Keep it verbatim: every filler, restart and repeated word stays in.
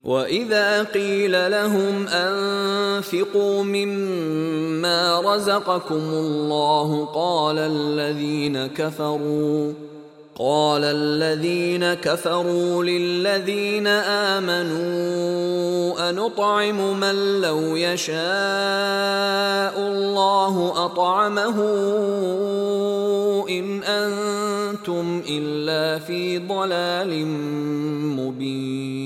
وَإِذَا قِيلَ لَهُمْ أَنفِقُوا مِمَّا رَزَقَكُمُ اللَّهُ قَالَ الَّذِينَ كَفَرُوا قال الذين كفروا للذين آمنوا أنطعم من لو يشاء الله أطعمه إن أنتم إلا في ضلال مبين.